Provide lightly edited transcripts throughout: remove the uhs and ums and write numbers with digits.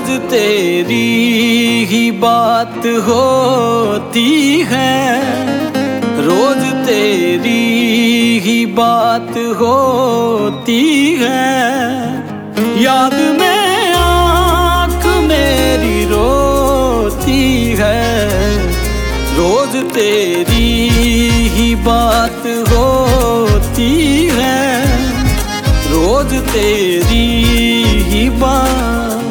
रोज तेरी ही बात होती है, रोज तेरी ही बात होती है। याद में आँख मेरी रोती है, रोज तेरी ही बात होती है, रोज तेरी ही बात।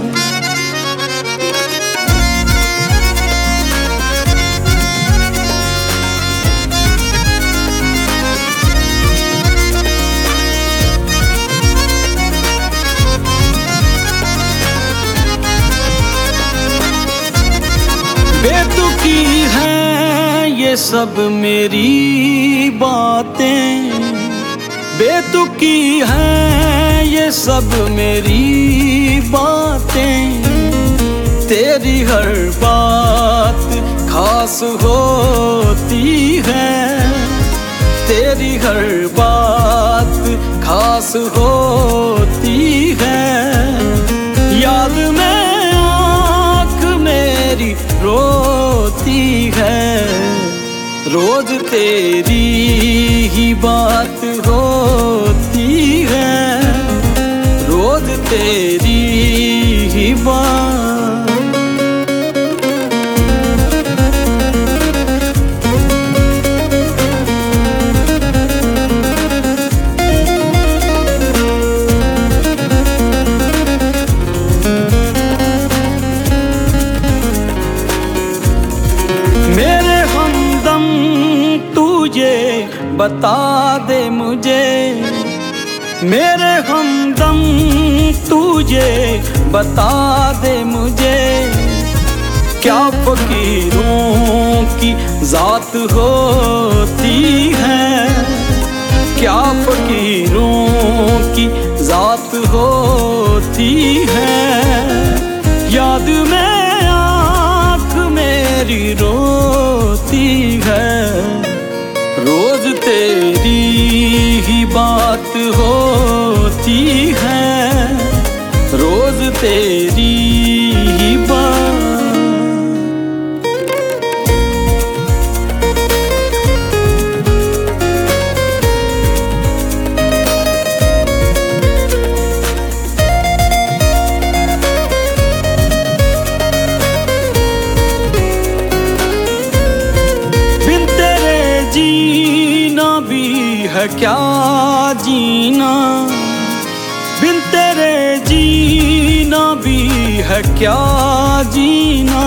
बेतुकी है ये सब मेरी बातें, बेतुकी है ये सब मेरी बातें। तेरी हर बात खास होती है, तेरी हर बात खास होती है। याद में आँख मेरी रोती है, रोज तेरी ही बात होती है, रोज तेरी ही बात। मेरे हमदम तुझे बता दे मुझे, मेरे हमदम तुझे बता दे मुझे। क्या फकीरों की जात होती है, क्या फकीरों की जात होती है। याद में आँख मेरी रोती है, रोज तेरी ही बात होती है, रोज तेरी ही बात। बिन तेरे जीना भी है क्या जीना, बिन तेरे जीना भी है क्या जीना।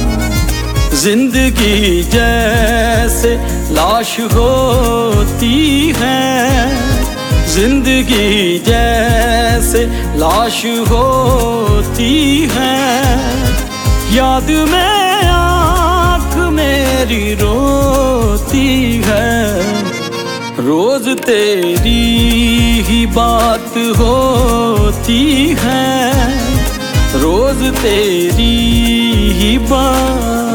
जिंदगी जैसे लाश होती है, जिंदगी जैसे लाश होती है। याद में आँख मेरी रोती है, रोज तेरी ही बात होती है, रोज तेरी ही बात।